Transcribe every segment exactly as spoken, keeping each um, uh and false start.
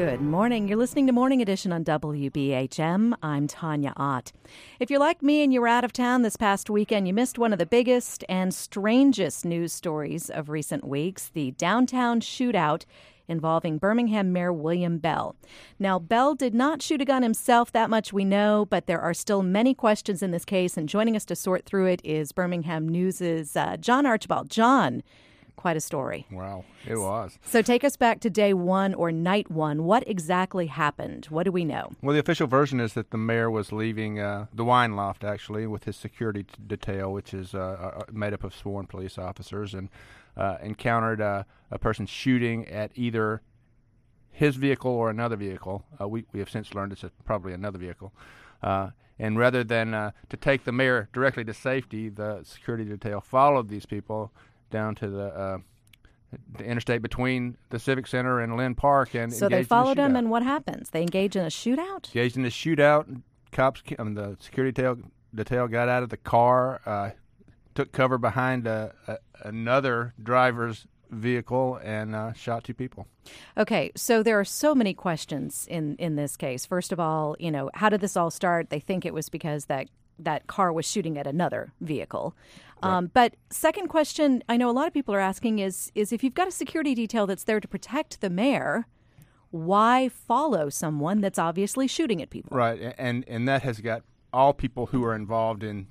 Good morning. You're listening to Morning Edition on W B H M. I'm Tanya Ott. If you're like me and you were out of town this past weekend, you missed one of the biggest and strangest news stories of recent weeks, the downtown shootout involving Birmingham Mayor William Bell. Now, Bell did not shoot a gun himself, that much we know, but there are still many questions in this case, and joining us to sort through it is Birmingham News' uh, John Archibald. John, quite a story. Wow, it was. So take us back to day one or night one. What exactly happened? What do we know? Well, the official version is that the mayor was leaving uh, the wine loft, actually, with his security t- detail, which is uh, made up of sworn police officers, and uh, encountered uh, a person shooting at either his vehicle or another vehicle. Uh, we, we have since learned it's a, probably another vehicle. Uh, and rather than uh, to take the mayor directly to safety, the security detail followed these people down to the, uh, the interstate between the Civic Center and Lynn Park. And so they followed him, and what happens? They engage in a shootout? Engaged in a shootout. Cops, I mean, the security detail, detail got out of the car, uh, took cover behind a, a, another driver's vehicle, and uh, shot two people. Okay, so there are so many questions in, in this case. First of all, you know, how did this all start? They think it was because that that car was shooting at another vehicle. Right. Um, but second question, I know a lot of people are asking is, is if you've got a security detail that's there to protect the mayor, why follow someone that's obviously shooting at people? Right, and and that has got all people who are involved in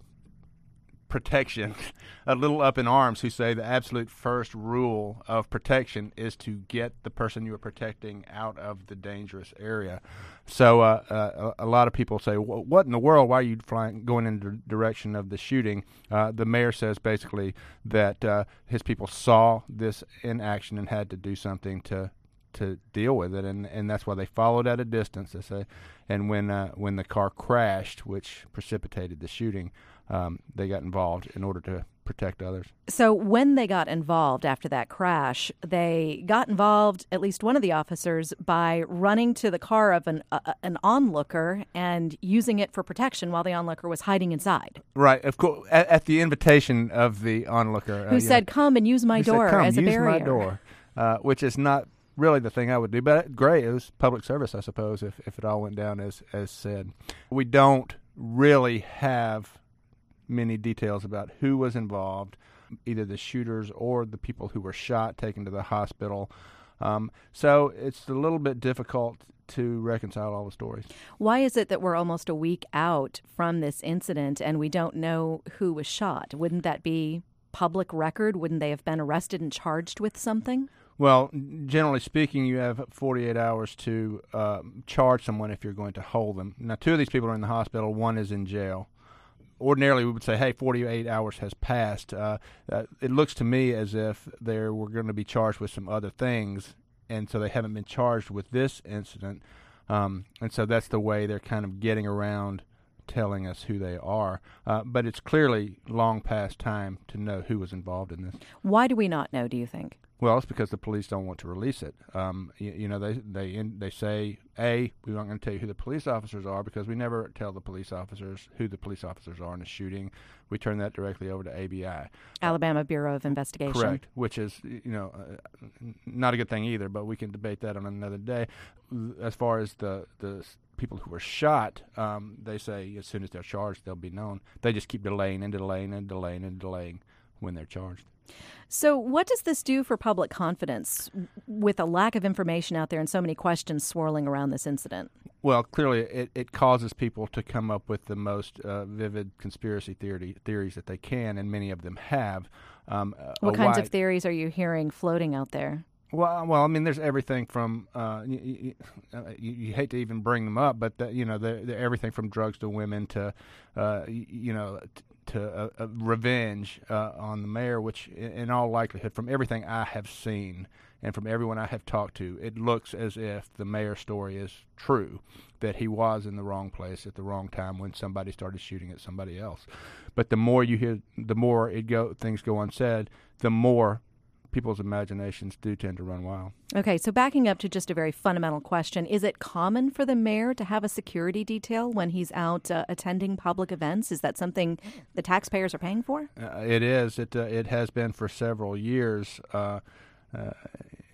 protection a little up in arms, who say the absolute first rule of protection is to get the person you are protecting out of the dangerous area. So uh, uh, a lot of people say, what in the world, why are you flying, going in the direction of the shooting? Uh, the mayor says basically that uh, his people saw this in action and had to do something to to deal with it, and, and that's why they followed at a distance, they say. And when uh, when the car crashed, which precipitated the shooting, um, they got involved in order to protect others. So when they got involved after that crash, they got involved, at least one of the officers, by running to the car of an uh, an onlooker and using it for protection while the onlooker was hiding inside. Right, of course, at, at the invitation of the onlooker. Who uh, said, know, come and use my door said, come, as a use barrier. my door, uh, which is not really the thing I would do, but great. It was public service, I suppose, if, if it all went down as, as said. We don't really have many details about who was involved, either the shooters or the people who were shot, taken to the hospital. Um, so it's a little bit difficult to reconcile all the stories. Why is it that we're almost a week out from this incident and we don't know who was shot? Wouldn't that be public record? Wouldn't they have been arrested and charged with something? Well, generally speaking, you have forty-eight hours to uh, charge someone if you're going to hold them. Now, two of these people are in the hospital. One is in jail. Ordinarily, we would say, hey, forty-eight hours has passed. Uh, uh, it looks to me as if they were going to be charged with some other things, and so they haven't been charged with this incident. Um, and so that's the way they're kind of getting around telling us who they are. Uh, but it's clearly long past time to know who was involved in this. Why do we not know, do you think? Well, it's because the police don't want to release it. Um, you, you know, they they in, they say, A, we're not going to tell you who the police officers are because we never tell the police officers who the police officers are in a shooting. We turn that directly over to A B I. Alabama Bureau of Investigation. Correct, which is, you know, uh, not a good thing either, but we can debate that on another day. As far as the, the people who were shot, um, they say as soon as they're charged, they'll be known. They just keep delaying and delaying and delaying and delaying when they're charged. So what does this do for public confidence with a lack of information out there and so many questions swirling around this incident? Well, clearly it, it causes people to come up with the most uh, vivid conspiracy theory, theories that they can, and many of them have. Um, what kinds wide, of theories are you hearing floating out there? Well, well, I mean, there's everything from uh, you, you, you, you hate to even bring them up, but the, you know, they're, they're everything from drugs to women to, uh, you, you know, t- to uh, uh, revenge uh, on the mayor. Which, in, in all likelihood, from everything I have seen and from everyone I have talked to, it looks as if the mayor's story is true, that he was in the wrong place at the wrong time when somebody started shooting at somebody else. But the more you hear, the more it go things go unsaid, the more people's imaginations do tend to run wild. Okay, so backing up to just a very fundamental question, is it common for the mayor to have a security detail when he's out uh, attending public events? Is that something the taxpayers are paying for? Uh, it is. It uh, it has been for several years. Uh, uh,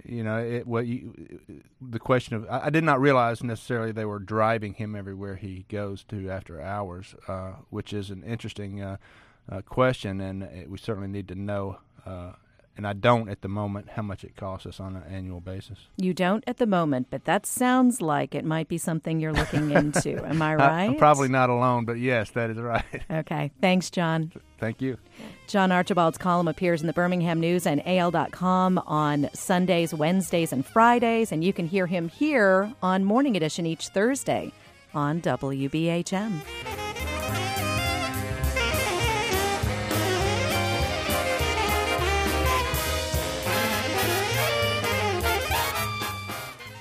you know, it, what you, the question of, I, I did not realize necessarily they were driving him everywhere he goes to after hours, uh, which is an interesting uh, uh, question, and it, we certainly need to know. Uh, And I don't at the moment how much it costs us on an annual basis. You don't at the moment, but that sounds like it might be something you're looking into. Am I right? I, I'm probably not alone, but yes, that is right. Okay. Thanks, John. Thank you. John Archibald's column appears in the Birmingham News and A L dot com on Sundays, Wednesdays, and Fridays, and you can hear him here on Morning Edition each Thursday on W B H M.